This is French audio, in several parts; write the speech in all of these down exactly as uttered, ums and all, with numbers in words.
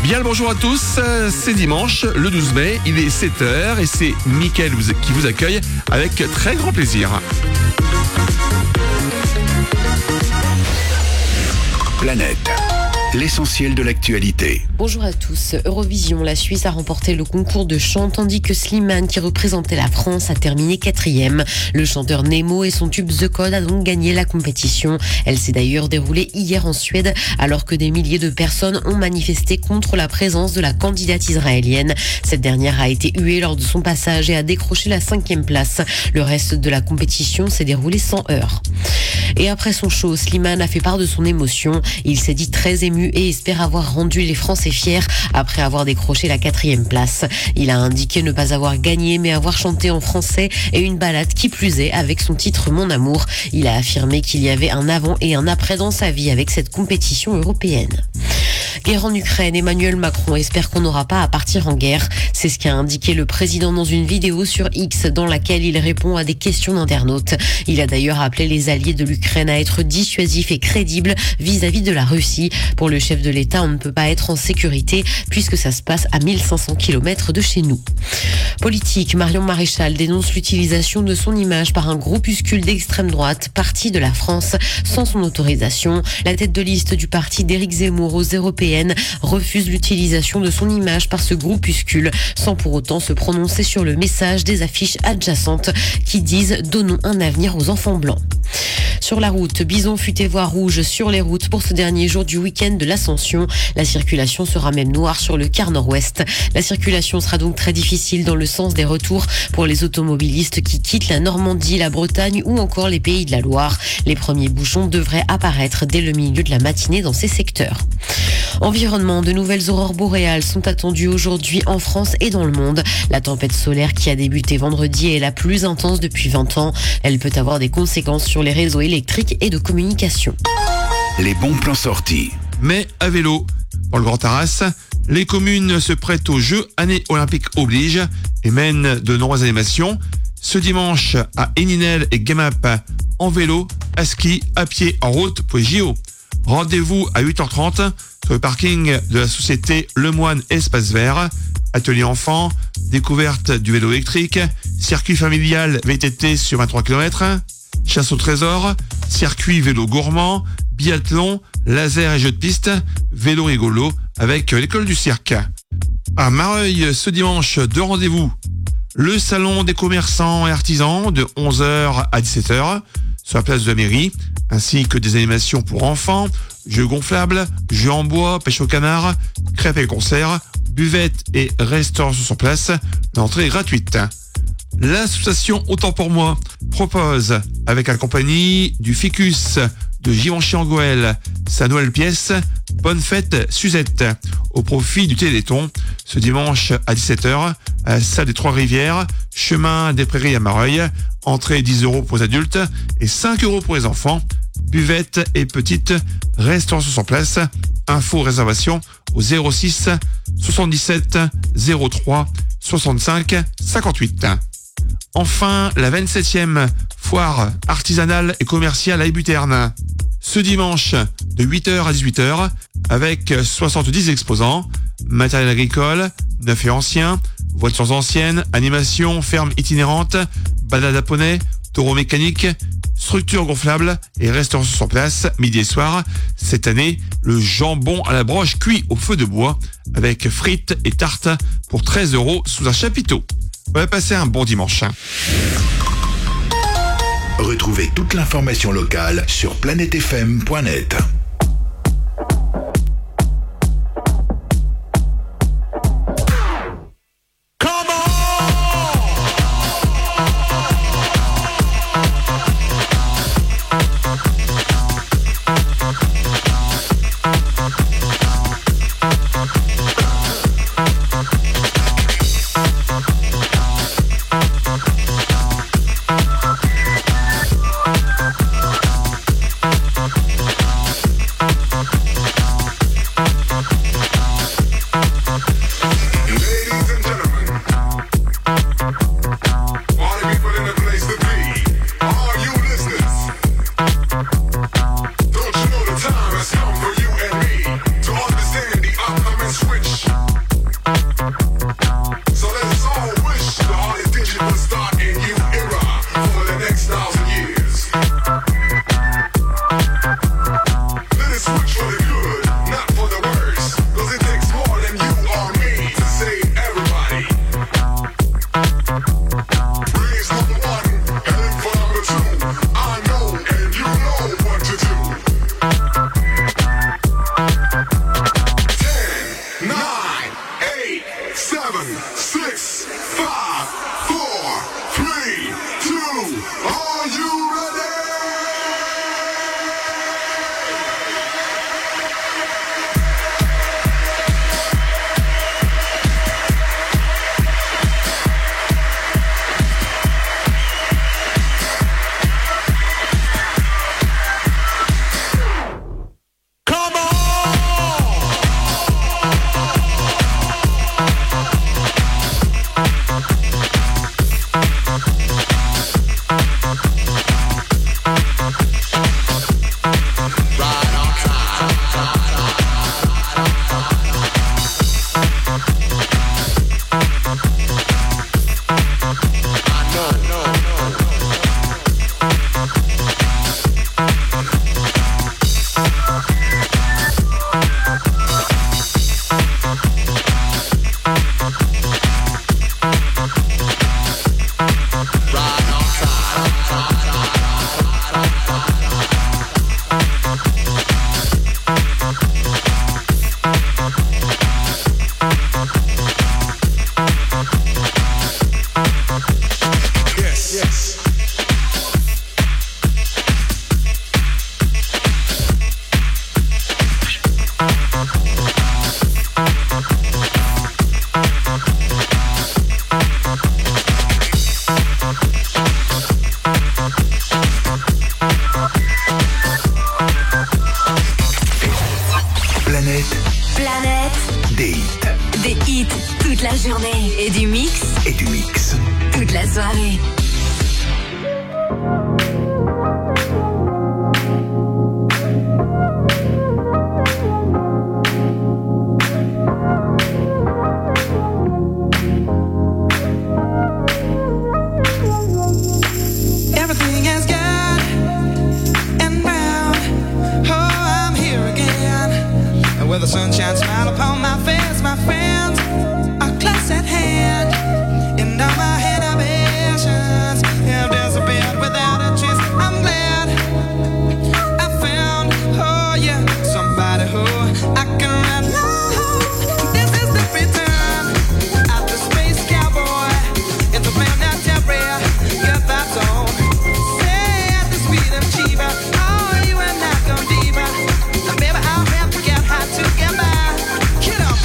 Bien le bonjour à tous, c'est dimanche, le douze mai, il est sept heures et c'est Mickaël qui vous accueille avec très grand plaisir. Planète, l'essentiel de l'actualité. Bonjour à tous. Eurovision, la Suisse a remporté le concours de chant tandis que Slimane, qui représentait la France, a terminé quatrième. Le chanteur Nemo et son tube The Code a donc gagné la compétition. Elle s'est d'ailleurs déroulée hier en Suède alors que des milliers de personnes ont manifesté contre la présence de la candidate israélienne. Cette dernière a été huée lors de son passage et a décroché la cinquième place. Le reste de la compétition s'est déroulé sans heurts. Et après son show, Slimane a fait part de son émotion. Il s'est dit très ému et espère avoir rendu les Français fiers après avoir décroché la quatrième place. Il a indiqué ne pas avoir gagné mais avoir chanté en français et une ballade qui plus est avec son titre Mon Amour. Il a affirmé qu'il y avait un avant et un après dans sa vie avec cette compétition européenne. Guerre en Ukraine, Emmanuel Macron espère qu'on n'aura pas à partir en guerre. C'est ce qu'a indiqué le président dans une vidéo sur X dans laquelle il répond à des questions d'internautes. Il a d'ailleurs appelé les alliés de l'Ukraine à être dissuasifs et crédibles vis-à-vis de la Russie. Pour le chef de l'État, on ne peut pas être en sécurité puisque ça se passe à mille cinq cents kilomètres de chez nous. Politique, Marion Maréchal dénonce l'utilisation de son image par un groupuscule d'extrême droite parti de la France sans son autorisation. La tête de liste du parti d'Éric Zemmour aux européennes refuse l'utilisation de son image par ce groupuscule sans pour autant se prononcer sur le message des affiches adjacentes qui disent « Donnons un avenir aux enfants blancs ». Sur la route, bison futé voie rouge sur les routes pour ce dernier jour du week-end de l'Ascension. La circulation sera même noire sur le quart nord-ouest. La circulation sera donc très difficile dans le sens des retours pour les automobilistes qui quittent la Normandie, la Bretagne ou encore les Pays de la Loire. Les premiers bouchons devraient apparaître dès le milieu de la matinée dans ces secteurs. Environnement, de nouvelles aurores boréales sont attendues aujourd'hui en France et dans le monde. La tempête solaire qui a débuté vendredi est la plus intense depuis vingt ans. Elle peut avoir des conséquences sur les réseaux électriques et de communication. Les bons plans sortis. Mais à vélo, pour le Grand Arras, les communes se prêtent aux Jeux, année olympique oblige, et mènent de nombreuses animations. Ce dimanche, à Héninel et Gemap, en vélo, à ski, à pied, en route pour les J O. Rendez-vous à huit heures trente sur le parking de la société Lemoine Espace Vert. Atelier enfant, découverte du vélo électrique, circuit familial V T T sur vingt-trois kilomètres, chasse au trésor, circuit vélo gourmand, biathlon, laser et jeux de piste, vélo rigolo avec l'école du cirque. À Mareuil, ce dimanche, deux rendez-vous. Le salon des commerçants et artisans de onze heures à dix-sept heures sur la place de la mairie, ainsi que des animations pour enfants, jeux gonflables, jeux en bois, pêche au canard, crêpes et concerts, buvettes et restaurants sur place. L'entrée est gratuite. L'association Autant pour moi propose, avec la compagnie du Ficus de Givenchy-en-Goël, sa nouvelle pièce Bonne fête Suzette, au profit du Téléthon, ce dimanche à dix-sept heures, à la salle des Trois-Rivières, chemin des Prairies à Mareuil. Entrée dix euros pour les adultes et cinq euros pour les enfants. Buvette et petite restauration sur place. Info réservation au zéro six soixante-dix-sept zéro trois soixante-cinq cinquante-huit. Enfin, la vingt-septième foire artisanale et commerciale à Ébuterne. Ce dimanche, de huit heures à dix-huit heures, avec soixante-dix exposants, matériel agricole, neuf et ancien, voitures anciennes, animation, ferme itinérante, balade à poney, taureau mécanique, structure gonflable et restauration sur place, midi et soir. Cette année, le jambon à la broche cuit au feu de bois avec frites et tartes pour treize euros sous un chapiteau. On va passer un bon dimanche. Retrouvez toute l'information locale sur planète f m point net. soirée. Everything is good and brown. Oh, I'm here again. And with a sunshine smile upon my face, my friends are close at hand. And all my inhibitions have disappeared without a trace. I'm glad I found, oh yeah, somebody who I can run on. This is the return of the space cowboy. It's a planetary goodbye zone. Say at the speed of Chiba, oh, you and I go deeper. And baby, I'll have to get high to get by. Get up.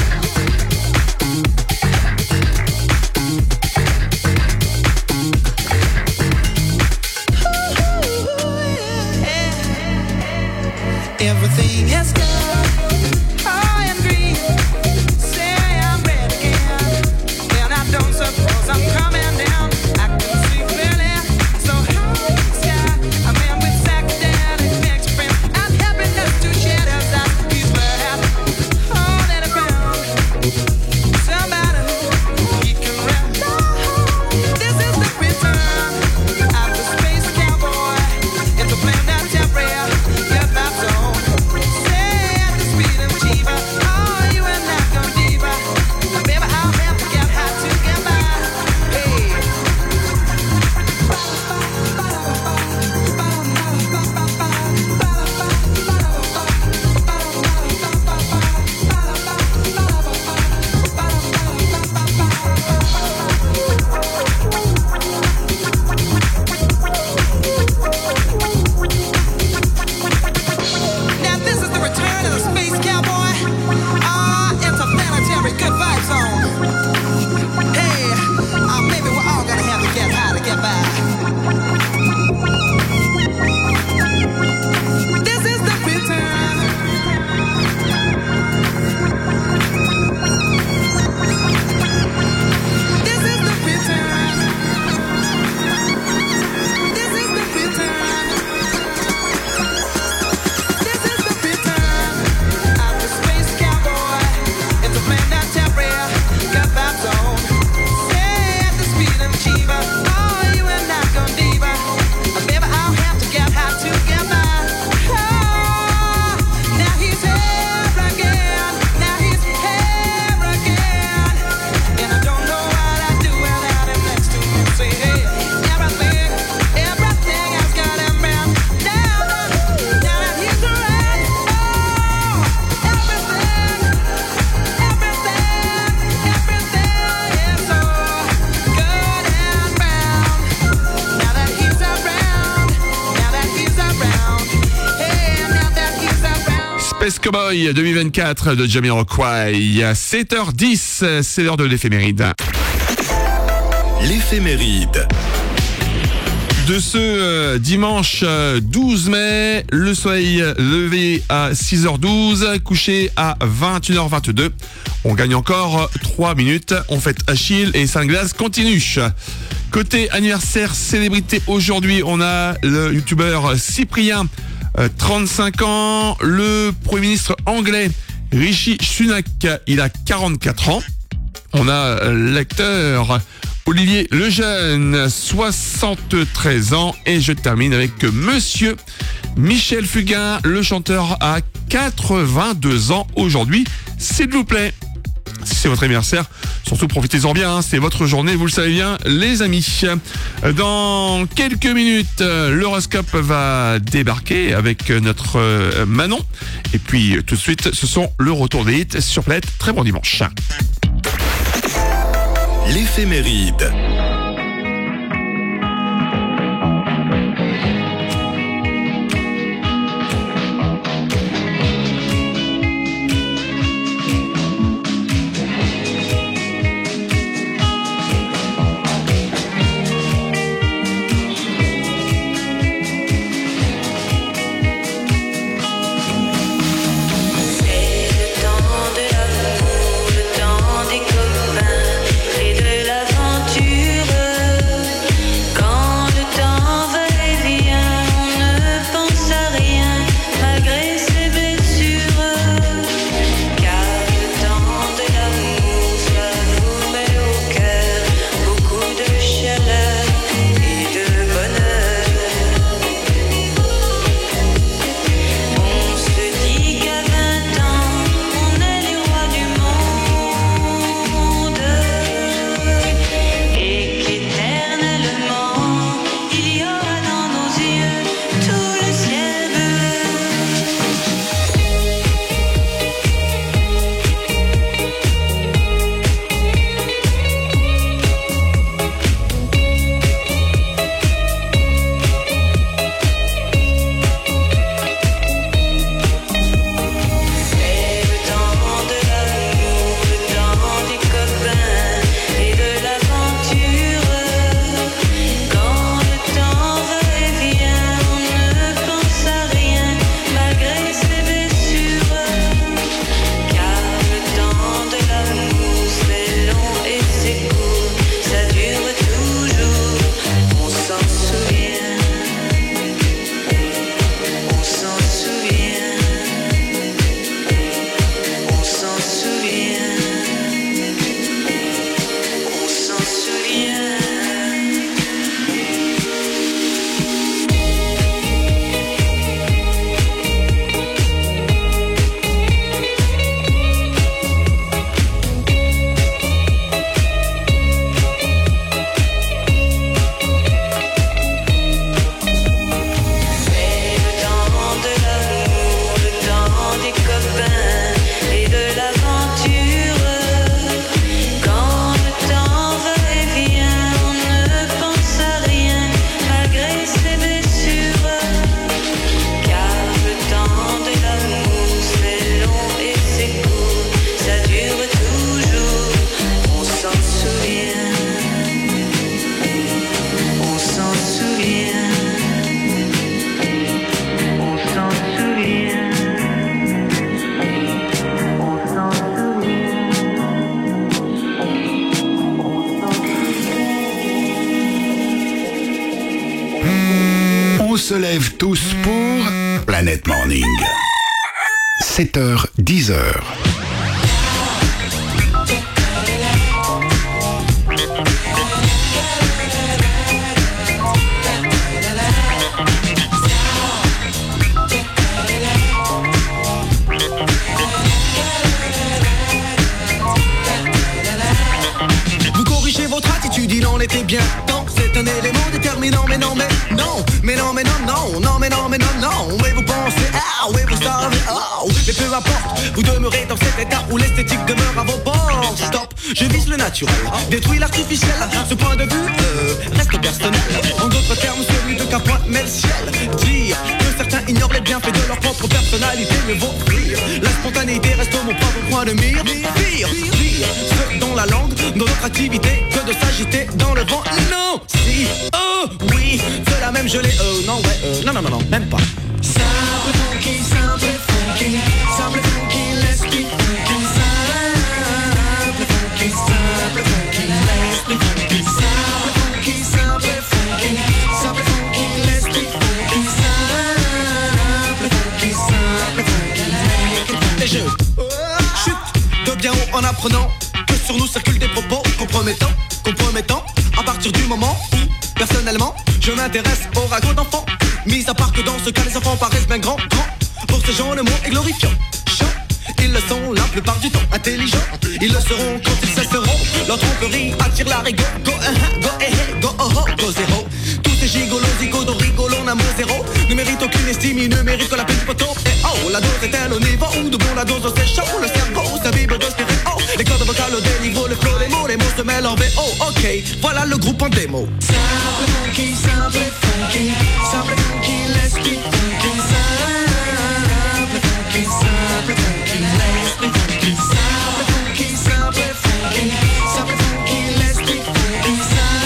Everything is good, high and green. Say I'm ready again, and I don't suppose I'm coming down. I can see clearly, so high in the sky. A man with psychedelic experience and happiness to share as I he's worth holding around. Somebody who he can rely on. This is the return of the space cowboy. It's a planetary goodbye zone. Say at the speed of Chiba, oh, you and I go deeper. And baby, I'll have to get high to get by. Hey. Now this is the return of the space cowboy. Ah, it's a planetary good vibe zone. Hey, uh, maybe we're all gonna have to get high to get by. This is the return. This is the return. This is the return. This is the return of the space cowboy. It's a planetary goodbye zone. Say at the speed of Chiba, oh, you and I go deeper. And baby, I'll have to get high to get by. Oh, now he's here again. Now he's here again. And I don't know what I'd do without him next to me. Say, hey, everything, everything has got him down. Now, now that he's around, oh, everything, everything, everything is so good and brown. Now that he's around, now that he's around, hey, now that he's around. Space Cowboy deux mille vingt-quatre de Jamiroquai. À sept heures dix, c'est l'heure de l'éphéméride. L'éphéméride. De ce euh, dimanche euh, douze mai, le soleil levé à six heures douze, couché à vingt et une heures vingt-deux. On gagne encore trois minutes. On fête Achille et Saint-Glace continue. Côté anniversaire célébrité aujourd'hui, on a le youtubeur Cyprien, euh, trente-cinq ans, le premier ministre anglais Rishi Sunak, il a quarante-quatre ans. On a l'acteur Olivier Lejeune, soixante-treize ans. Et je termine avec Monsieur Michel Fugain, le chanteur, a quatre-vingt-deux ans aujourd'hui. S'il vous plaît, si c'est votre anniversaire, surtout profitez-en bien, hein, c'est votre journée, vous le savez bien, les amis. Dans quelques minutes, l'horoscope va débarquer avec notre euh, Manon. Et puis tout de suite, ce sont le retour des hits sur Planète. Très bon dimanche. L'éphéméride. Des copains et de l'aventure. jour, Planète Morning. sept heures, dix heures. Vous corrigez votre attitude, il en était bien temps. C'est un élément déterminant, mais non, mais non, mais non, mais non, non, non, mais non, mais non, non. Mais vous pensez, ah, oui, vous savez, oh, mais peu importe, vous demeurez dans cet état où l'esthétique demeure à vos bords. Stop, je vise le naturel, détruis l'artificiel. Ce point de vue euh, reste personnel. En d'autres termes, celui de qu'un point met le ciel. Dire que certains ignorent les bienfaits de leur propre personnalité, mais vaut rire. La spontanéité reste mon propre point de mire. Pire, pire, ce dont la langue, dans notre activité, que de s'agiter dans le vent. Non, si, oh, oui, c'est la même gelée. Euh, non, ouais, euh, non, non, non, non, même pas. Simple funky, simple funky, simple funky, let's be funky. Simple funky, simple funky, let's be funky. Simple funky, simple funky, simple funky, let's be funky. Simple funky, simple funky, make it funky. Et je chute de bien haut en apprenant que sur nous circulent des propos compromettants, compromettants. À partir du moment où, personnellement, je m'intéresse au ragot d'enfants. Mis à part que dans ce cas, les enfants paraissent bien grands, grands. Pour ces gens, le mot est glorifiant. Chant, ils le sont la plupart du temps. Intelligents, ils le seront quand ils cesseront. Leur tromperie attire la rigueur. Go, uh, go, eh, eh, go, oh, oh, go, zéro. Tous ces gigolos, zigodos, rigolons, un mot zéro. Ne méritent aucune estime, ils ne méritent que la peine du poteau. Et oh, la dose est-elle au niveau où de bon la dose c'est chaud. Le cerveau s'imbibe de stéréo. Les cordes vocales au déniveau, le flow, les mots, les mots se mêlent en V O. Ok, voilà le groupe en démo. Simple funky, simple funky, simple funky, let's be funky. Simple funky, simple funky, let's be funky. Simple funky, simple funky, simple funky, let's be funky.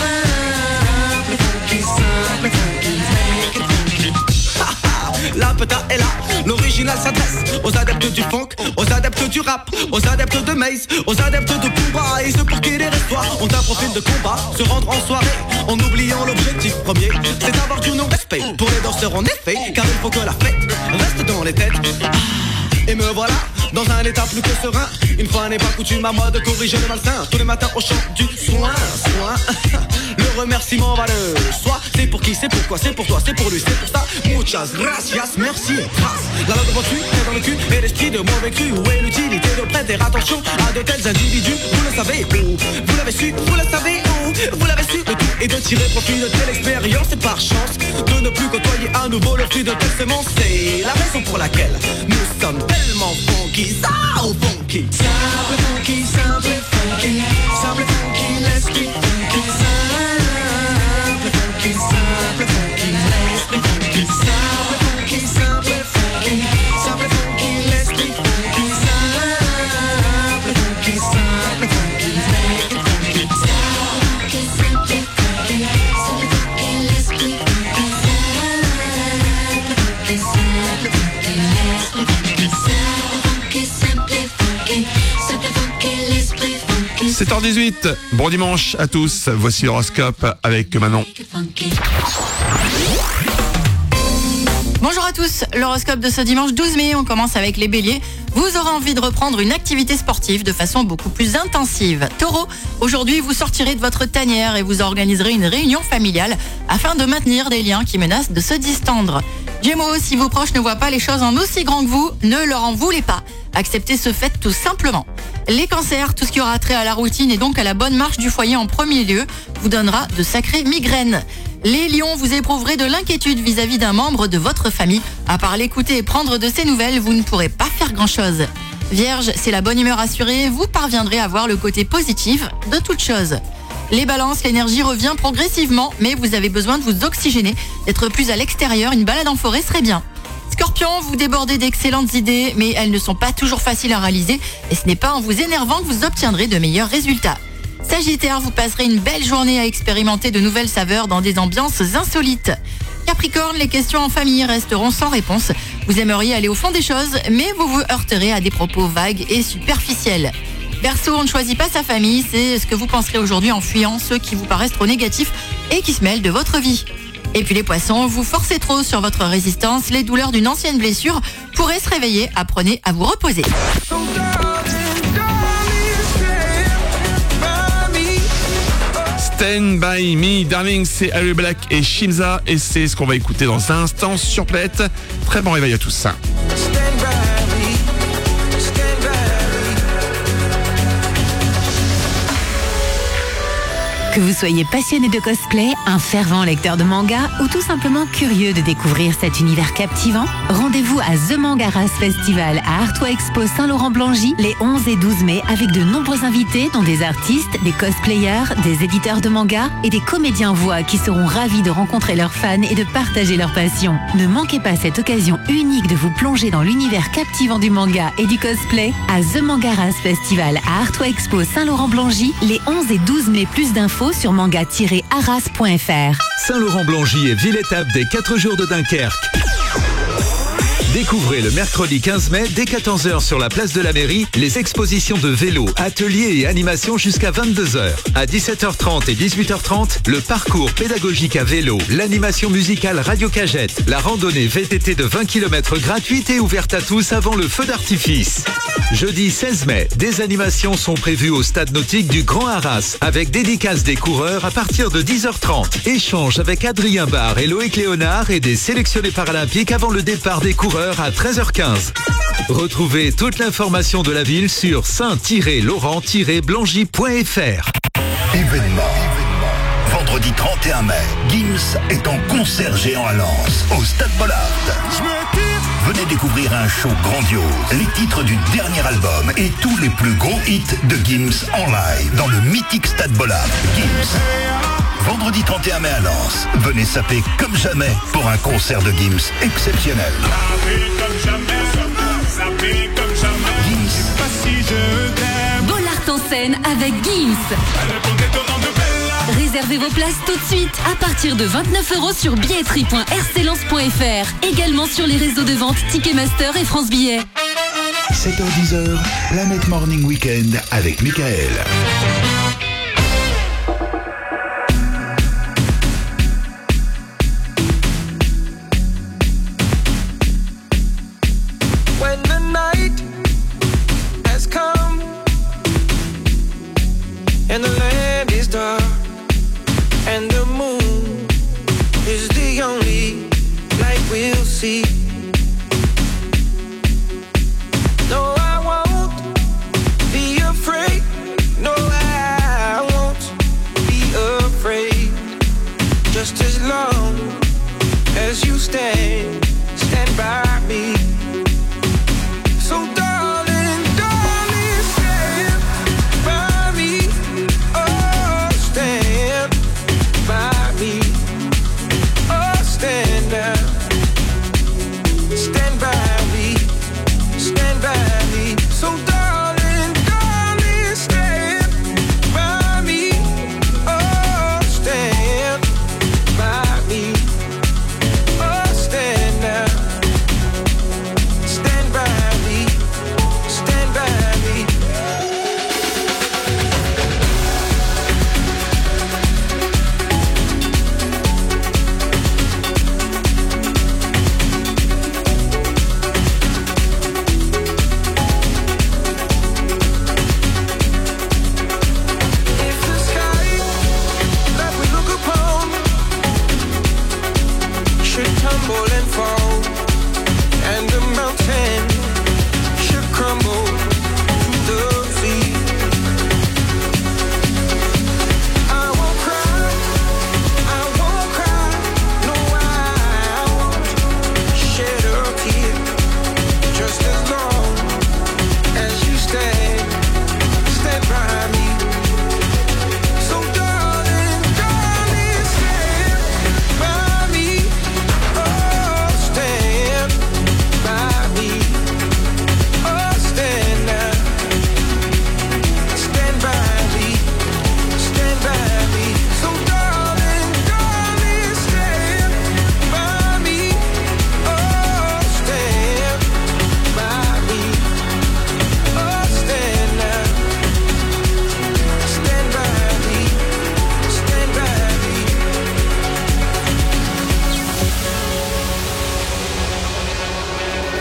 Simple funky, simple funky, make it funky. Ha ha, la peta est là. L'original s'adresse aux adeptes du funk, aux adeptes du rap, aux adeptes de Maze, aux adeptes de combat. Et ceux pour qui les restoirs ont un profil de combat, se rendre en soirée en oubliant l'objectif premier, c'est d'avoir du non-respect pour les danseurs en effet, car il faut que la fête reste dans les têtes. Et me voilà dans un état plus que serein. Une fois n'est pas coutume à moi de corriger le malsain. Tous les matins au chant du soin, soin. Le remerciement va le soi. C'est pour qui, c'est pourquoi, c'est pour toi, c'est pour lui, c'est pour ça. Muchas gracias, merci, grâce. La langue de cul est dans le cul et l'esprit de mauvais cru. Où est l'utilité de prêter attention à de tels individus? Vous le savez où? Vous l'avez su, vous le savez où? Vous l'avez su, le tout est de tirer profit de telle expérience. Et par chance de ne plus côtoyer à nouveau le fruit de telle semence. C'est la raison pour laquelle nous sommes tellement funky, so funky. Simple funky, simple funky, simple funky, let's be funky. Simple funky, simple funky, let's be funky. Simple funky, simple funky, simple funky, let's be funky. Simple funky, simple funky, make it funky. Simple funky, simple funky, simple funky, let's be funky. Simple funky, simple funky, let's be funky. sept heures dix-huit, bon dimanche à tous, voici l'horoscope avec Manon. Bonjour à tous, l'horoscope de ce dimanche douze mai, on commence avec les béliers. Vous aurez envie de reprendre une activité sportive de façon beaucoup plus intensive. Taureau, aujourd'hui vous sortirez de votre tanière et vous organiserez une réunion familiale afin de maintenir des liens qui menacent de se distendre. Gémeaux, si vos proches ne voient pas les choses en aussi grand que vous, ne leur en voulez pas. Acceptez ce fait tout simplement. Les cancers, tout ce qui aura trait à la routine et donc à la bonne marche du foyer en premier lieu vous donnera de sacrées migraines. Les lions, vous éprouverez de l'inquiétude vis-à-vis d'un membre de votre famille. À part l'écouter et prendre de ses nouvelles, vous ne pourrez pas faire grand-chose. Vierge, c'est la bonne humeur assurée, vous parviendrez à voir le côté positif de toute chose. Les balances, l'énergie revient progressivement, mais vous avez besoin de vous oxygéner, d'être plus à l'extérieur, une balade en forêt serait bien. Scorpion, vous débordez d'excellentes idées, mais elles ne sont pas toujours faciles à réaliser, et ce n'est pas en vous énervant que vous obtiendrez de meilleurs résultats. Sagittaire, vous passerez une belle journée à expérimenter de nouvelles saveurs dans des ambiances insolites. Capricorne, les questions en famille resteront sans réponse. Vous aimeriez aller au fond des choses, mais vous vous heurterez à des propos vagues et superficiels. Verseau, on ne choisit pas sa famille, c'est ce que vous penserez aujourd'hui en fuyant ceux qui vous paraissent trop négatifs et qui se mêlent de votre vie. Et puis les poissons, vous forcez trop sur votre résistance, les douleurs d'une ancienne blessure pourraient se réveiller. Apprenez à vous reposer. Stand By Me, Darling, c'est Harry Black et Shimza, et c'est ce qu'on va écouter dans un instant sur Planète. Très bon réveil à tous ça. Que vous soyez passionné de cosplay, un fervent lecteur de manga ou tout simplement curieux de découvrir cet univers captivant, rendez-vous à The Mangaras Festival à Artois Expo Saint-Laurent-Blangy les onze et douze mai avec de nombreux invités dont des artistes, des cosplayers, des éditeurs de manga et des comédiens voix qui seront ravis de rencontrer leurs fans et de partager leur passion. Ne manquez pas cette occasion unique de vous plonger dans l'univers captivant du manga et du cosplay à The Mangaras Festival à Artois Expo Saint-Laurent-Blangy les onze et douze mai. Plus d'infos sur manga tiret arras point f r. Saint-Laurent-Blangy est ville-étape des quatre jours de Dunkerque. Découvrez le mercredi quinze mai, dès quatorze heures sur la place de la mairie, les expositions de vélo, ateliers et animations jusqu'à vingt-deux heures. À dix-sept heures trente et dix-huit heures trente, le parcours pédagogique à vélo, l'animation musicale Radio Cagette, la randonnée V T T de vingt kilomètres gratuite et ouverte à tous avant le feu d'artifice. Jeudi seize mai, des animations sont prévues au stade nautique du Grand Arras avec dédicace des coureurs à partir de dix heures trente. Échange avec Adrien Barre et Loïc Léonard et des sélectionnés paralympiques avant le départ des coureurs à treize heures quinze. Retrouvez toute l'information de la ville sur saint laurent blangy point f r. Événement. Vendredi trente et un mai, Gims est en concert géant à Lens, au Stade Bollard. Venez découvrir un show grandiose, les titres du dernier album et tous les plus gros hits de Gims en live dans le mythique Stade Bollard. Gims. Vendredi trente et un mai à Lens, venez saper comme jamais pour un concert de Gims exceptionnel. Bollard en scène avec Gims. Réservez vos places tout de suite à partir de vingt-neuf euros sur billetterie point r c lens point f r. Également sur les réseaux de vente Ticketmaster et France Billets. sept heures dix, Planet Morning Weekend avec Michael. When the night has come and the land is dark and the moon is the only light we'll see. No, I won't be afraid. No, I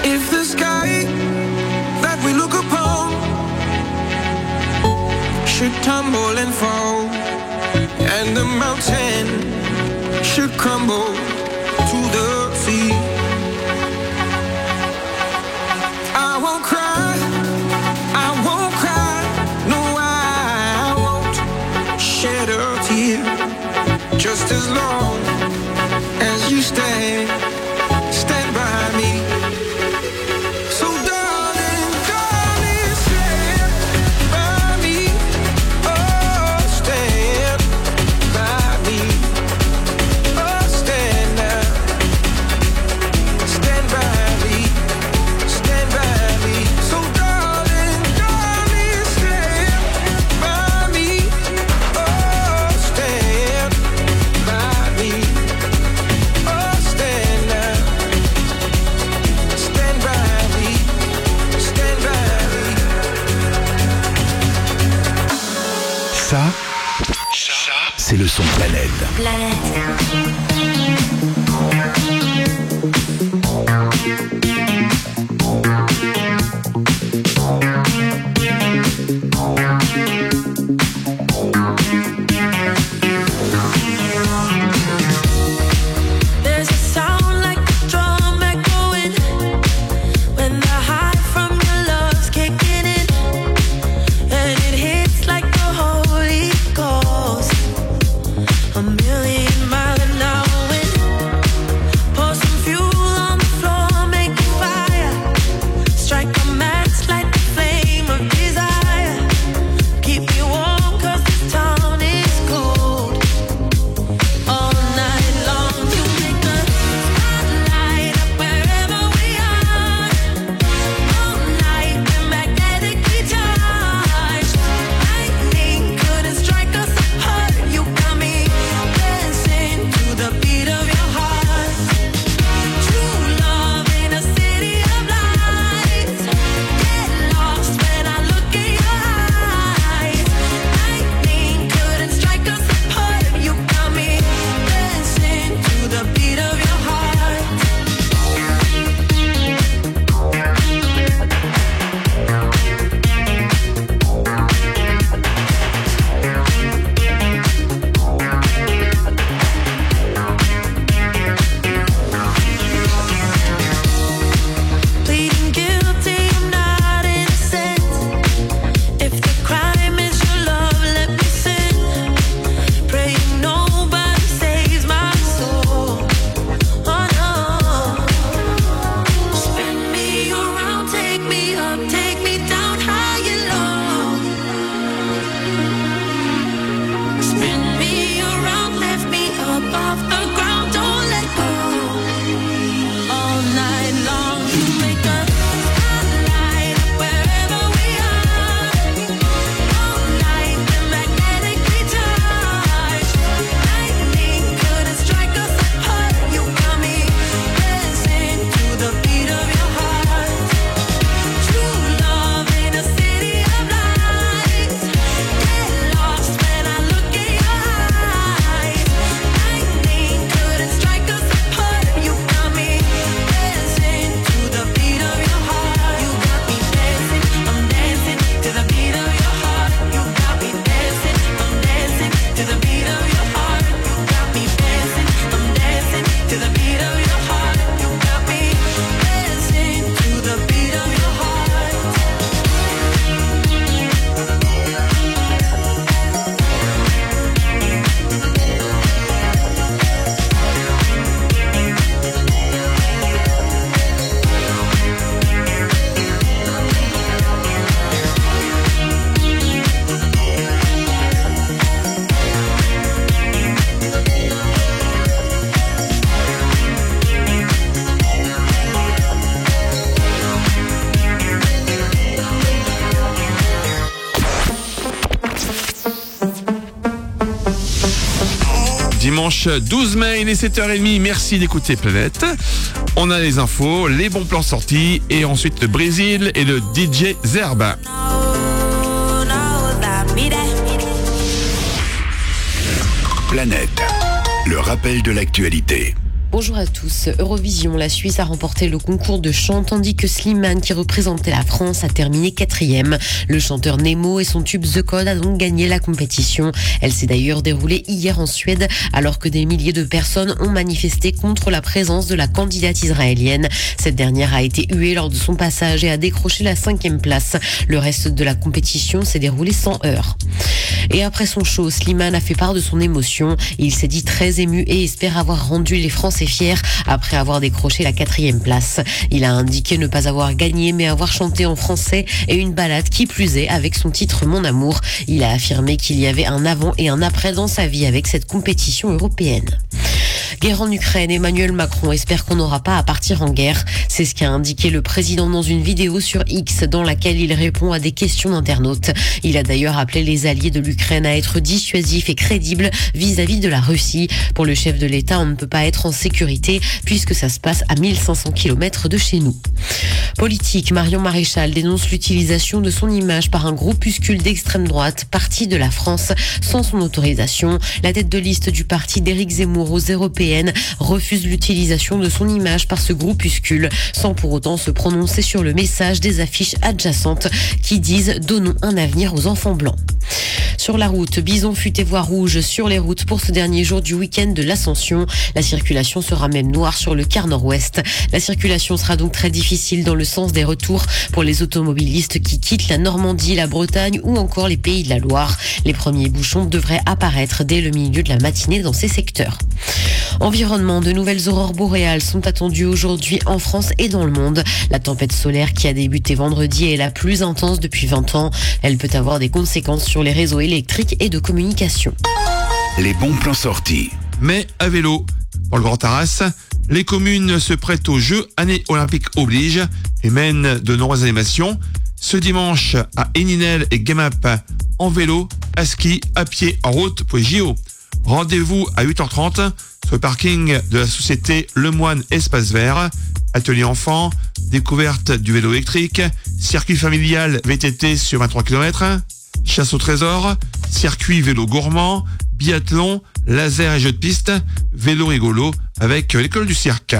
If the sky that we look upon should tumble and fall, and the mountain should crumble to the sea, I won't cry, I won't cry, no, I won't shed a tear, just as long as you stand, stand by me. So darling, darling, stand by me, oh, stand by me, oh, stand now, stand by me, stand by me. So darling, darling, stand by me, oh, stand by me, oh, stand now, stand by me, stand by me. Ça, c'est le son Planète. There's a sound like a drum echoing when the high from your love's kicking in, and it hits like the Holy Ghost. A million mile an hour wind. Pour some fuel on the floor, make a fire. Strike a match, light the flame of desire. Keep me warm 'cause this town is cold. All night long you make the spotlight up wherever we are. All night we're magnetically charged. Lightning couldn't strike us apart. You got me dancing to the beat of your heart. True love in a city of lights. Get lost when I look in your eyes. Lightning couldn't strike us apart. You got me dancing to the beat of your heart. Pleading guilty, I'm not innocent. If the crime is your love, let me sin. Praying nobody saves my soul. Oh no. Spin me around, take me up, take me down high and low. Spin me around, lift me up off the ground, don't let go. All night long you make a spotlight up wherever we are. All night we're magnetically charged. Lightning couldn't strike us apart. You got me dancing to the beat of your heart. True love in a city of lights. Get lost when I look in your eyes. Lightning couldn't strike us apart. You got me dancing to the beat of your heart. You got me dancing, I'm dancing to the beat of your heart. You got me dancing, I'm dancing to the beat of your heart. You got me dancing, I'm dancing to the beat of your heart. You got me dancing to the beat of your heart. Dimanche douze mai, il est sept heures trente. Merci d'écouter Planète. On a les infos, les bons plans sortis et ensuite le Brésil et le D J Zerba. Planète, le rappel de l'actualité. Bonjour à tous. Eurovision, la Suisse a remporté le concours de chant tandis que Slimane, qui représentait la France, a terminé quatrième. Le chanteur Nemo et son tube The Code a donc gagné la compétition. Elle s'est d'ailleurs déroulée hier en Suède alors que des milliers de personnes ont manifesté contre la présence de la candidate israélienne. Cette dernière a été huée lors de son passage et a décroché la cinquième place. Le reste de la compétition s'est déroulé sans heurts. Et après son show, Slimane a fait part de son émotion. Il s'est dit très ému et espère avoir rendu les Français fiers après avoir décroché la quatrième place. Il a indiqué ne pas avoir gagné mais avoir chanté en français et une ballade qui plus est avec son titre Mon Amour. Il a affirmé qu'il y avait un avant et un après dans sa vie avec cette compétition européenne. Guerre en Ukraine, Emmanuel Macron espère qu'on n'aura pas à partir en guerre. C'est ce qu'a indiqué le président dans une vidéo sur X dans laquelle il répond à des questions d'internautes. Il a d'ailleurs appelé les alliés de l'Ukraine à être dissuasifs et crédibles vis-à-vis de la Russie. Pour le chef de l'État, on ne peut pas être en sécurité puisque ça se passe à mille cinq cents kilomètres de chez nous. Politique, Marion Maréchal dénonce l'utilisation de son image par un groupuscule d'extrême droite parti de la France sans son autorisation. La tête de liste du parti d'Éric Zemmour aux européennes refuse l'utilisation de son image par ce groupuscule sans pour autant se prononcer sur le message des affiches adjacentes qui disent « Donnons un avenir aux enfants blancs ». Sur la route, bison futé voie rouge sur les routes pour ce dernier jour du week-end de l'Ascension. La circulation sera même noire sur le quart nord-ouest. La circulation sera donc très difficile dans le sens des retours pour les automobilistes qui quittent la Normandie, la Bretagne ou encore les Pays de la Loire. Les premiers bouchons devraient apparaître dès le milieu de la matinée dans ces secteurs. Environnement, de nouvelles aurores boréales sont attendues aujourd'hui en France et dans le monde. La tempête solaire qui a débuté vendredi est la plus intense depuis vingt ans. Elle peut avoir des conséquences sur les réseaux électriques et de communication. Les bons plans sortis. Mais à vélo, pour le Grand Arras, les communes se prêtent aux Jeux, année olympique oblige, et mènent de nombreuses animations. Ce dimanche, à Héninel et Gemap, en vélo, à ski, à pied, en route pour les J O. Rendez-vous à huit heures trente sur le parking de la société Lemoine Espace Vert. Atelier enfant, découverte du vélo électrique, circuit familial V T T sur vingt-trois kilomètres, chasse au trésor, circuit vélo gourmand, biathlon, laser et jeux de piste, vélo rigolo avec l'école du cirque.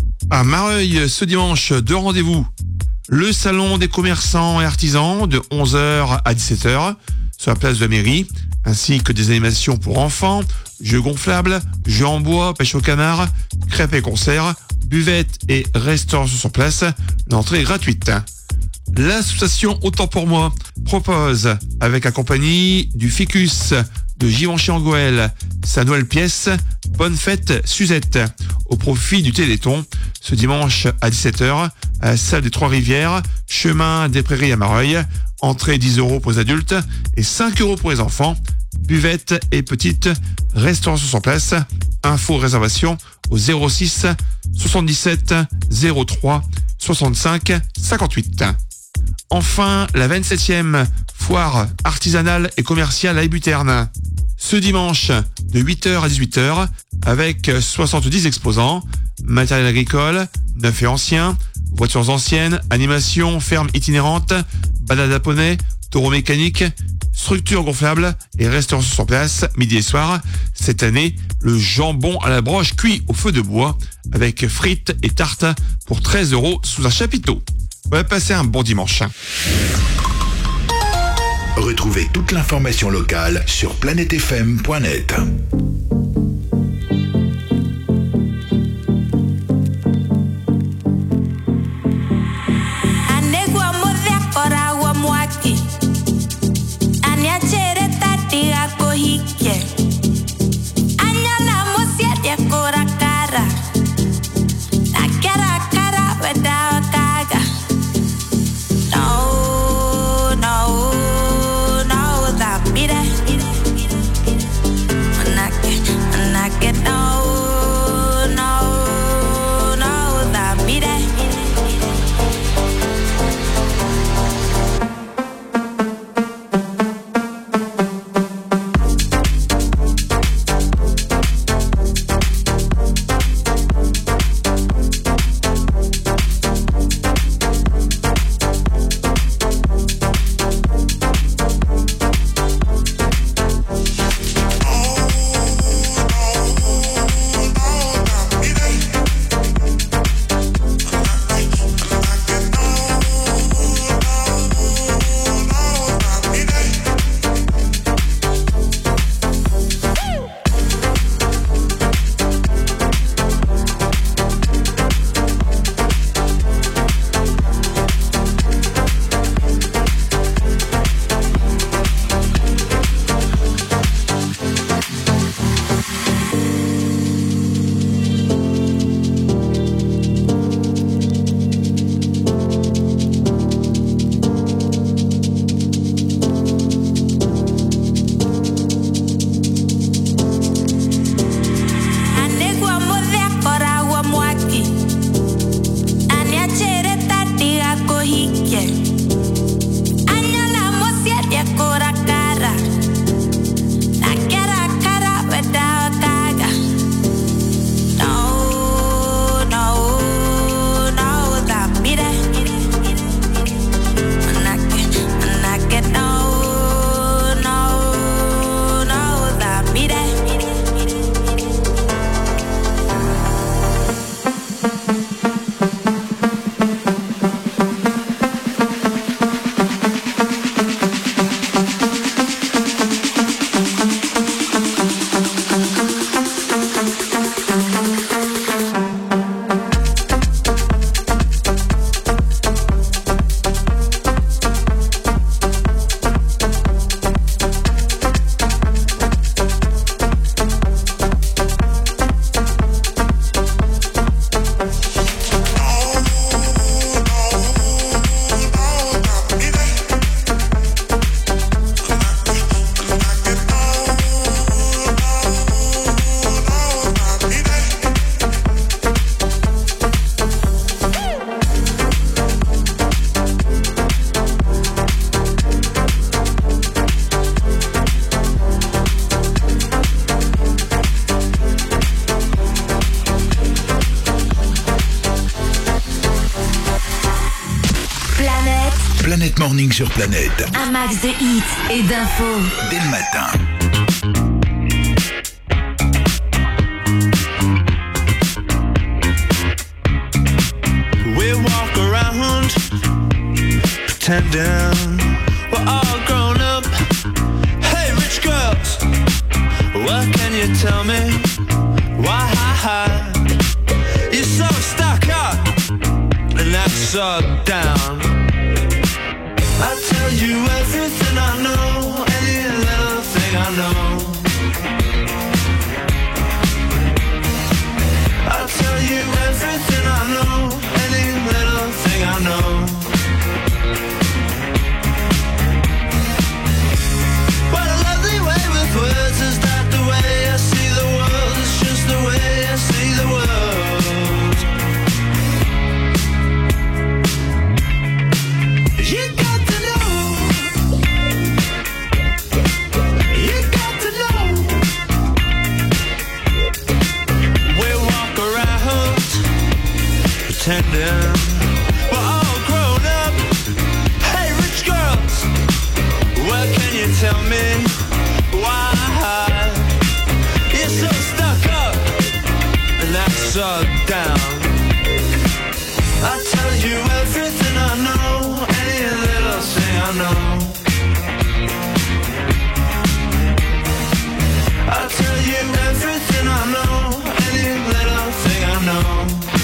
À Mareuil, ce dimanche, deux rendez-vous. Le salon des commerçants et artisans de onze heures à dix-sept heures sur la place de la mairie, ainsi que des animations pour enfants, jeux gonflables, jeux en bois, pêche au canard, crêpes et concerts, buvettes et restaurants sur place. L'entrée est gratuite. L'association Autant pour moi propose, avec la compagnie du Ficus de Givenchy-en-Goël, sa nouvelle pièce Bonne fête Suzette, au profit du Téléthon, ce dimanche à dix-sept heures, à la salle des Trois-Rivières, chemin des Prairies à Mareuil. Entrée dix euros pour les adultes et cinq euros pour les enfants. Buvette et petite restauration sur place. Info réservation au zéro six soixante-dix-sept zéro trois soixante-cinq cinquante-huit. Enfin, la vingt-septième foire artisanale et commerciale à Ébuterne. Ce dimanche, de huit heures à dix-huit heures, avec soixante-dix exposants, matériel agricole, neuf et ancien, voitures anciennes, animation, ferme itinérante, balade à poney, taureau mécanique, structure gonflable et restauration sur place, midi et soir. Cette année, le jambon à la broche cuit au feu de bois avec frites et tartes pour treize euros sous un chapiteau. On va passer un bon dimanche. Retrouvez toute l'information locale sur planète f m point net. Mira, mira, mira, mira. yeah. Añalamos siete cora cara. La cara cara without caga. No, no, no, da mire. Manake, manake, no, no, no, da mire. Planète Morning sur Planète. Un max de hits et d'infos. Dès le matin. We walk around pretending we're all grown up. Hey, rich girls, what can you tell me? Why you're so stuck up and that's so down? I tell you everything I know, any little thing I know. I tell you everything I know, any little thing I know. What a lovely way with words, is that the way I see the world? It's just the way I see the world. You got to know, you got to know. We walk around pretending we're all grown up. Hey, rich girls, what can you tell me? Why you're so stuck up and that's so down? I tell you everything I know, any little thing I know. I tell you everything I know, any little thing I know.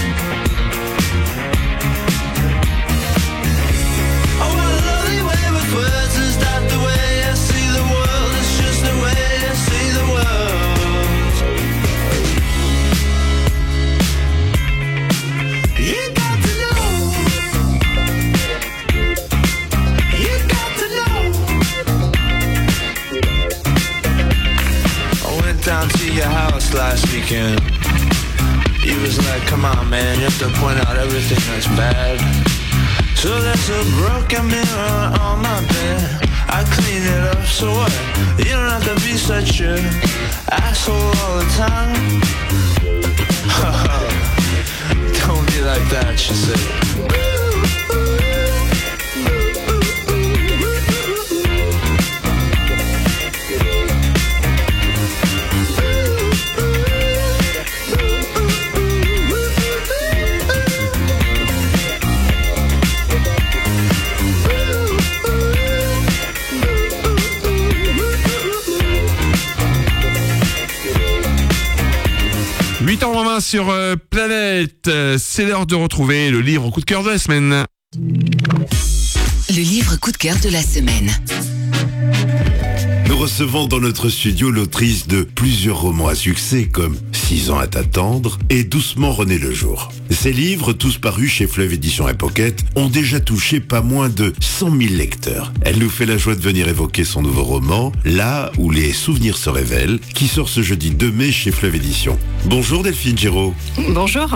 Oh, what a lovely way with words, is that the way I see the world? It's just the way I see the world. You got to know, you got to know. I went down to your house last weekend. You was like, come on man, you have to point out everything that's bad. So there's a broken mirror on my bed, I clean it up, so what? You don't have to be such a asshole all the time. Don't be like that, she said. huit heures vingt sur euh, Planète. Euh, C'est l'heure de retrouver le livre coup de cœur de la semaine. Le livre coup de cœur de la semaine. Nous recevons dans notre studio l'autrice de plusieurs romans à succès comme Six ans à t'attendre et Doucement René le jour. Ces livres, tous parus chez Fleuve Édition et Pocket, ont déjà touché pas moins de cent mille lecteurs. Elle nous fait la joie de venir évoquer son nouveau roman, Là où les souvenirs se révèlent, qui sort ce jeudi deux mai chez Fleuve Édition. Bonjour Delphine Giraud. Bonjour.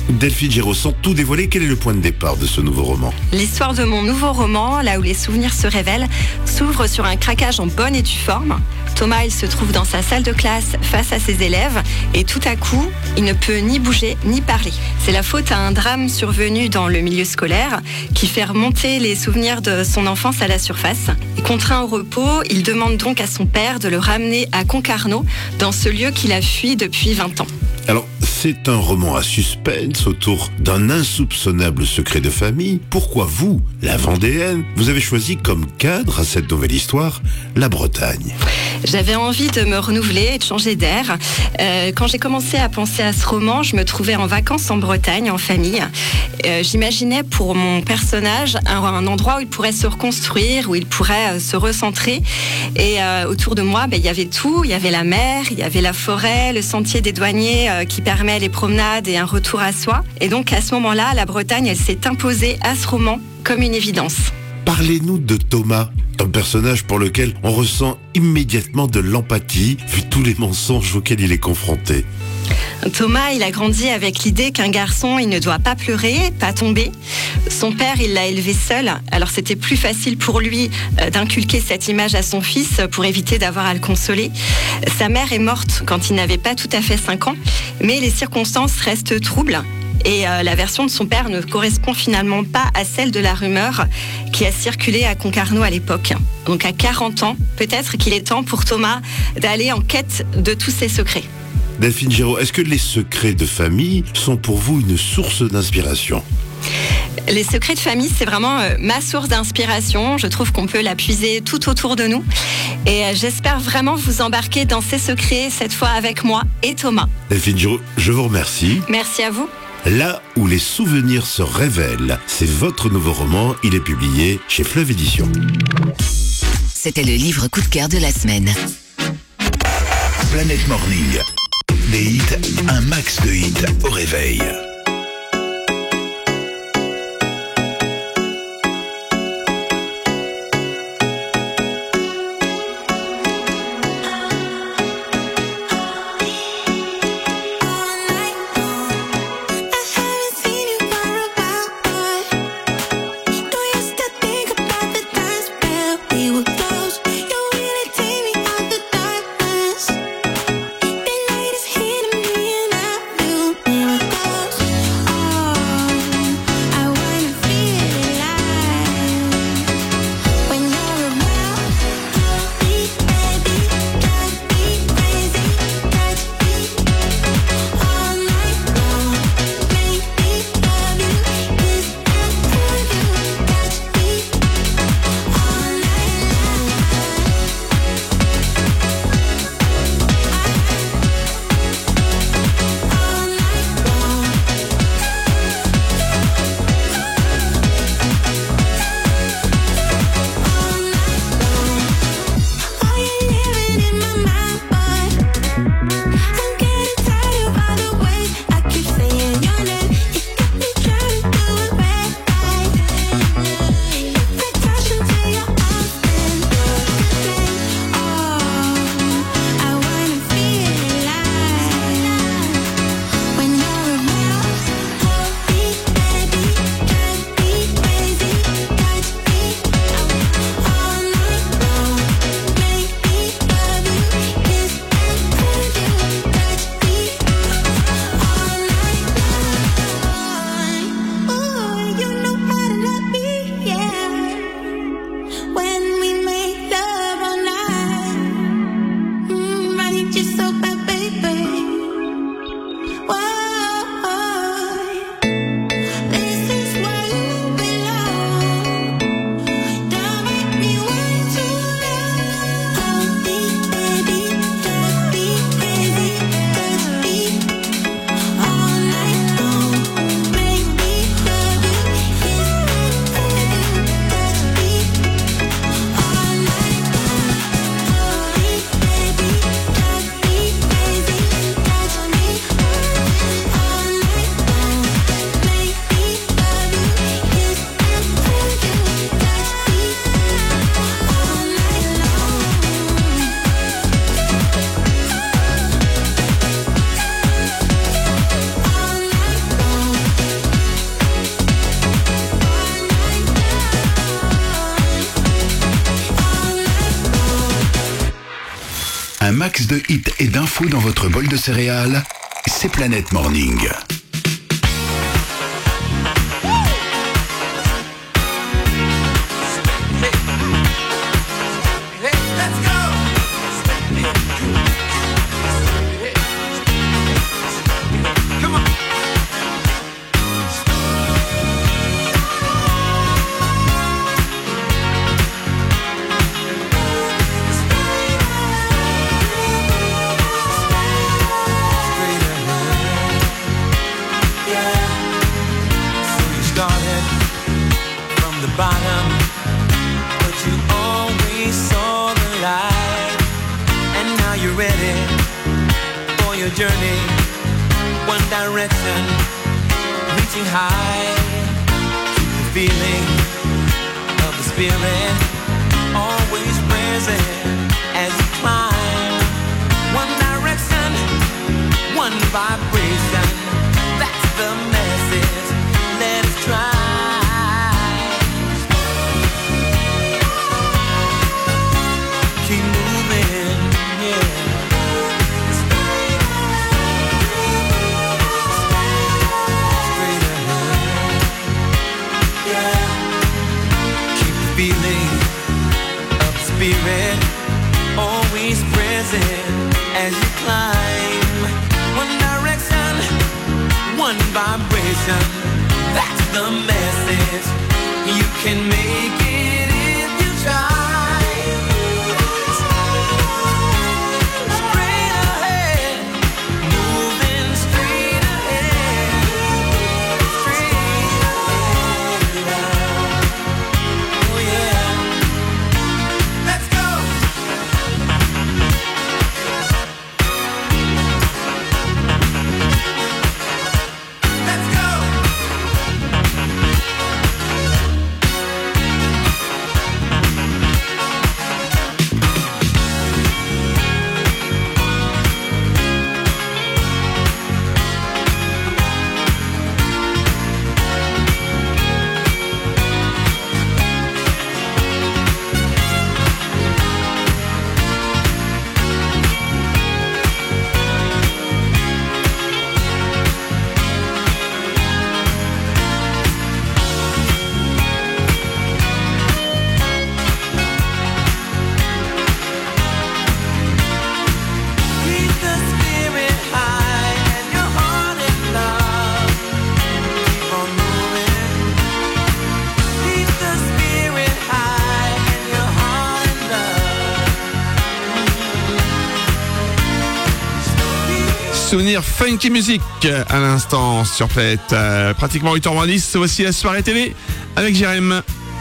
Delphine Giraud, sans tout dévoiler, quel est le point de départ de ce nouveau roman? L'histoire de mon nouveau roman, là où les souvenirs se révèlent, s'ouvre sur un craquage en bonne et due forme. Thomas, il se trouve dans sa salle de classe face à ses élèves et tout à coup, il ne peut ni bouger ni parler. C'est la faute à un drame survenu dans le milieu scolaire qui fait remonter les souvenirs de son enfance à la surface. Et contraint au repos, il demande donc à son père de le ramener à Concarneau, dans ce lieu qu'il a fui depuis vingt ans. Alors, c'est un roman à suspense autour d'un insoupçonnable secret de famille. Pourquoi vous, la Vendéenne, vous avez choisi comme cadre à cette nouvelle histoire la Bretagne? J'avais envie de me renouveler et de changer d'air. Euh, quand j'ai commencé à penser à ce roman, je me trouvais en vacances en Bretagne, en famille. Euh, j'imaginais pour mon personnage un, un endroit où il pourrait se reconstruire, où il pourrait euh, se recentrer. Et euh, autour de moi, ben, il y avait tout. Il y avait la mer, il y avait la forêt, le sentier des douaniers euh, qui permet les promenades et un retour à soi. Et donc à ce moment-là, la Bretagne, elle s'est imposée à ce roman comme une évidence. Parlez-nous de Thomas, un personnage pour lequel on ressent immédiatement de l'empathie, vu tous les mensonges auxquels il est confronté. Thomas, il a grandi avec l'idée qu'un garçon, il ne doit pas pleurer, pas tomber. Son père, il l'a élevé seul, alors c'était plus facile pour lui d'inculquer cette image à son fils pour éviter d'avoir à le consoler. Sa mère est morte quand il n'avait pas tout à fait cinq ans, mais les circonstances restent troubles. Et euh, la version de son père ne correspond finalement pas à celle de la rumeur qui a circulé à Concarneau à l'époque. Donc à quarante ans, peut-être qu'il est temps pour Thomas d'aller en quête de tous ses secrets. Delphine Giraud, est-ce que les secrets de famille sont pour vous une source d'inspiration? Les secrets de famille, c'est vraiment euh, ma source d'inspiration. Je trouve qu'on peut la puiser tout autour de nous. Et euh, j'espère vraiment vous embarquer dans ces secrets, cette fois avec moi et Thomas. Delphine Giraud, je vous remercie. Merci à vous. Là où les souvenirs se révèlent, c'est votre nouveau roman. Il est publié chez Fleuve Édition. C'était le livre coup de cœur de la semaine. Planète Morning. Des hits, un max de hits au réveil. Miracles. max de hits et d'infos dans votre bol de céréales, c'est Planet Morning. Bottom, but you always saw the light, and now you're ready for your journey. One direction, reaching high. Keep the feeling of the spirit always present as you climb. One direction, one vibration. That's the message. Let us try. Spirit always present as you climb. One direction, one vibration. That's the message. You can make it if you try. Straight ahead, moving straight ahead, straight ahead. Oh yeah. Souvenir funky music à l'instant sur Planète. Euh, pratiquement huit heures moins dix, voici la soirée télé avec Jérém.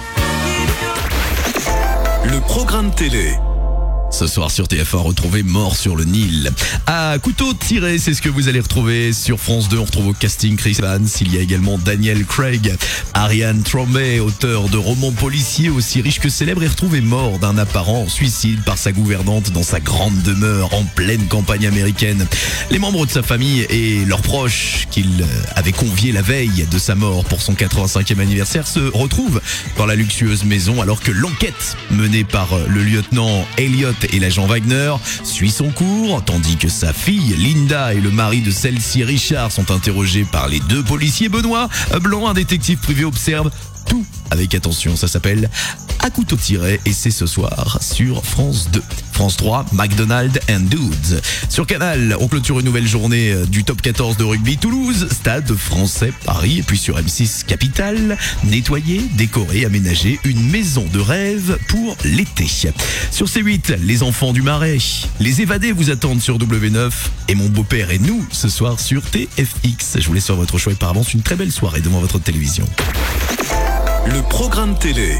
Le programme télé. Ce soir sur T F un, retrouvez Mort sur le Nil. À couteau tiré, c'est ce que vous allez retrouver sur France deux. On retrouve au casting Chris Evans. Il y a également Daniel Craig, Ariane Trombey, auteur de romans policiers aussi riches que célèbres, est retrouvé mort d'un apparent suicide par sa gouvernante dans sa grande demeure en pleine campagne américaine. Les membres de sa famille et leurs proches qu'il avait conviés la veille de sa mort pour son quatre-vingt-cinquième anniversaire se retrouvent dans la luxueuse maison alors que l'enquête menée par le lieutenant Elliot et l'agent Wagner suit son cours, tandis que sa fille Linda et le mari de celle-ci Richard sont interrogés par les deux policiers. Benoît Blanc, un détective privé, observe tout avec attention. Ça s'appelle À couteau tiré et c'est ce soir sur France deux. France trois, McDonald's and Dudes. Sur Canal, on clôture une nouvelle journée du top quatorze de rugby. Toulouse, Stade Français Paris. Et puis sur M six, Capitale, nettoyer, décorer, aménager une maison de rêve pour l'été. Sur C huit, Les Enfants du Marais. Les évadés vous attendent sur W neuf. Et mon beau-père et nous ce soir sur T F X. Je vous laisse sur votre choix et par avance une très belle soirée devant votre télévision. Le programme télé.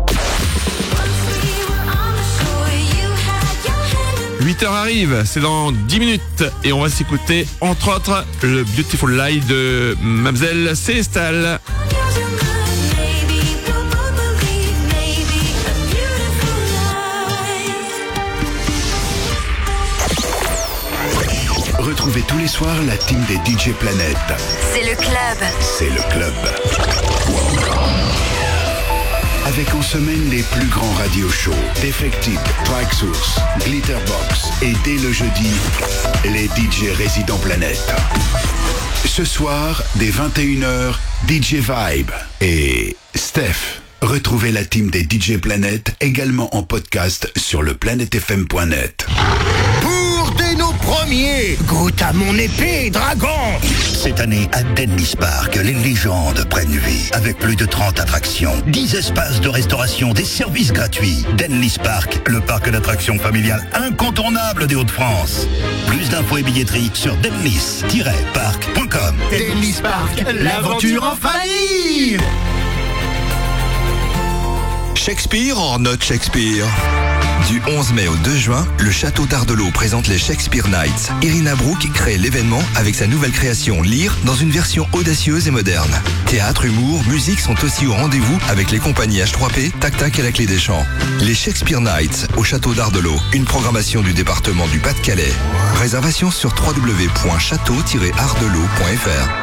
huit heures arrive, c'est dans dix minutes et on va s'écouter entre autres le Beautiful Lie de Mademoiselle Célestal. Retrouvez tous les soirs la team des D J Planète. C'est le club. C'est le club. Avec en semaine les plus grands radio shows, Defected, Track Source, Glitterbox et dès le jeudi, les D J résidents Planète. Ce soir, dès vingt et une heures, D J Vibe et Steph. Retrouvez la team des D J Planète également en podcast sur le planète f m point net. Pour dès nos premiers, goûte à mon épée, dragon. Cette année, à Dennis Park, les légendes prennent vie. Avec plus de trente attractions, dix espaces de restauration, des services gratuits. Dennis Park, le parc d'attractions familial incontournable des Hauts-de-France. Plus d'infos et billetterie sur dennis tiret park point com. Dennis Park, l'aventure en famille. Shakespeare or not Shakespeare? Du onze mai au deux juin, le Château d'Ardelot présente les Shakespeare Nights. Irina Brook crée l'événement avec sa nouvelle création Lire dans une version audacieuse et moderne. Théâtre, humour, musique sont aussi au rendez-vous avec les compagnies H trois P, Tac Tac et la Clé des Champs. Les Shakespeare Nights au Château d'Ardelot, une programmation du département du Pas-de-Calais. Réservation sur w w w point château tiret ardelot point f r.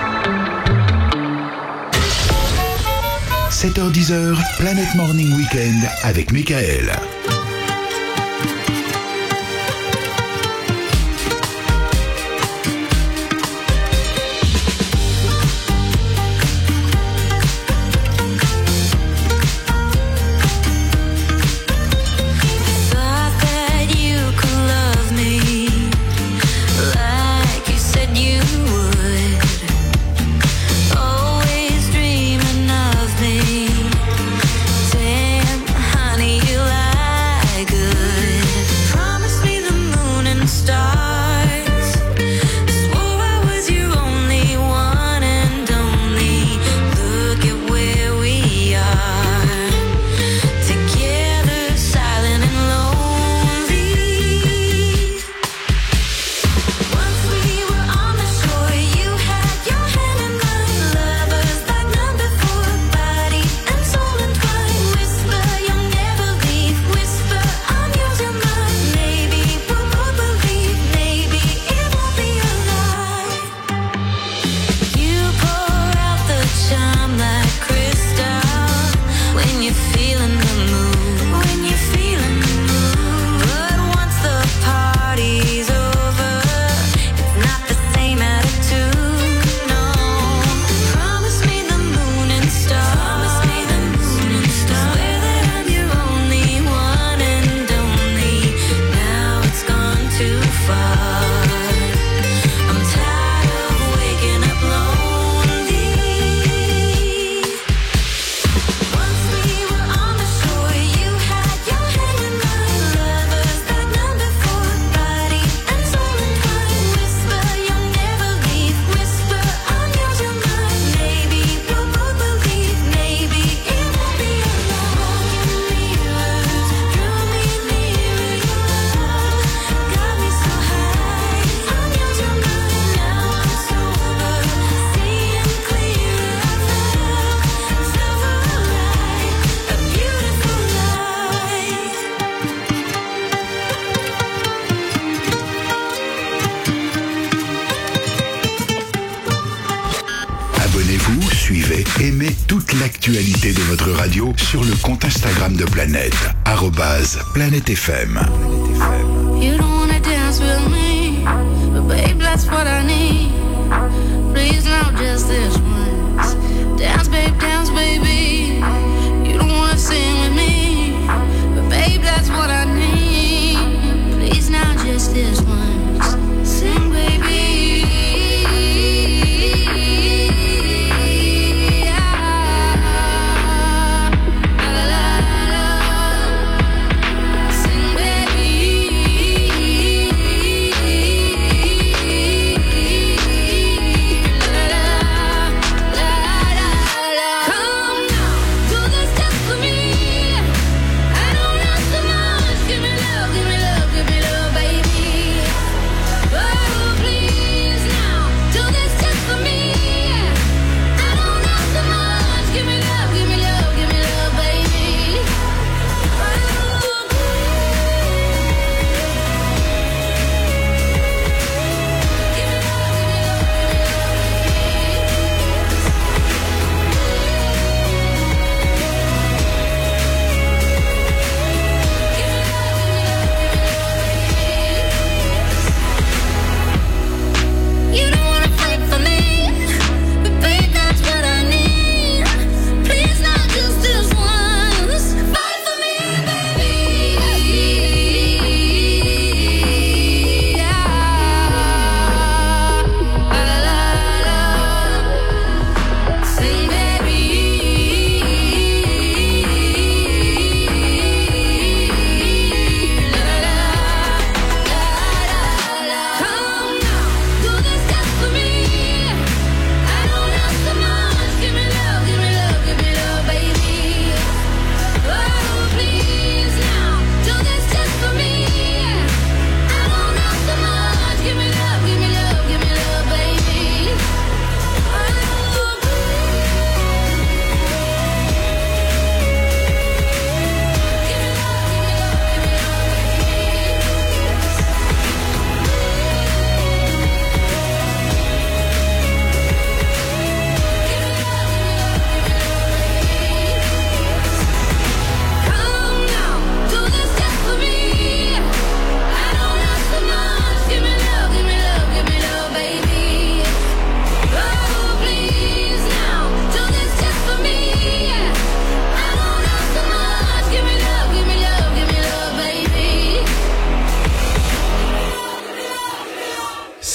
sept heures dix, Planet Morning Weekend avec Michael. Honey, you like Abonnez-vous, suivez, aimez toute l'actualité de votre radio sur le compte Instagram de Planète, arobase Planète F M. You don't wanna dance with me, but babe, that's what I need. Please now just this once. Dance, babe, dance, baby. You don't wanna sing with me, but babe, that's what I need. Please now just this once. Sing, baby.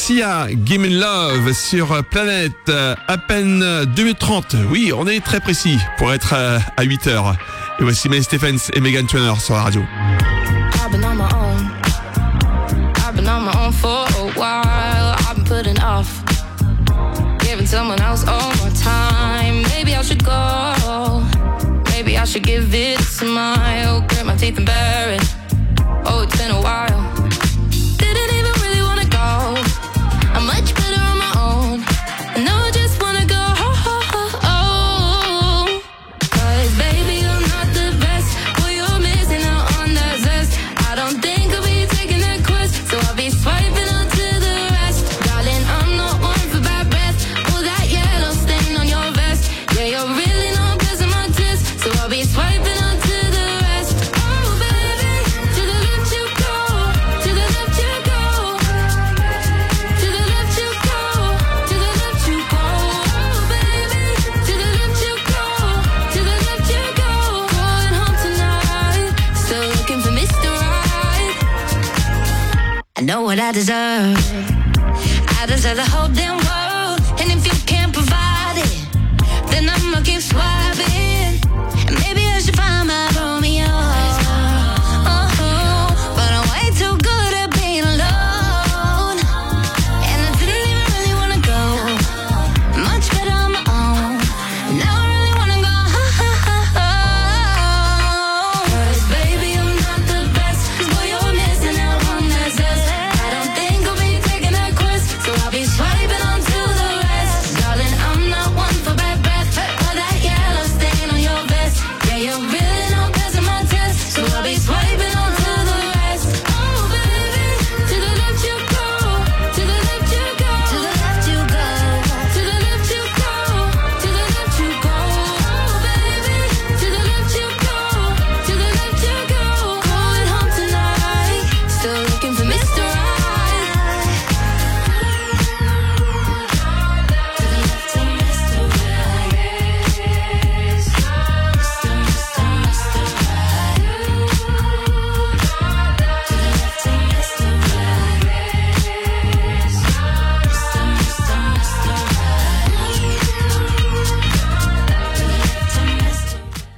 Sia, Give Me Love sur Planète, à peine deux minutes trente. Oui, on est très précis pour être à huit heures. Et voici May Stephens et Megan Trainor sur la radio. I've been on my own. I've been on my own for a while. I've been putting off giving someone else all my time. Maybe I should go. Maybe I should give it a smile. Grit my teeth and bear it. Oh, it's been a while. Didn't even really wanna go. I'm much better on my own. I know I just wanna go. Cause baby, I'm not the best. Boy, you're missing out on that zest. I don't think I'll be taking that quest. So I'll be swiping on to the rest. Darling, I'm not one for bad breath. All that yellow stain on your vest. Yeah, you're really not blessing my test. So I'll be swiping on to the rest. Oh baby, to the left you go. To the left you go. To the left you go. To the left you go. Oh baby, to the left you go. To the left you go. Going home tonight. Still looking for Mister Right. I know what I deserve. I deserve the whole damn world. And if you can't provide it, then I'ma keep swiping.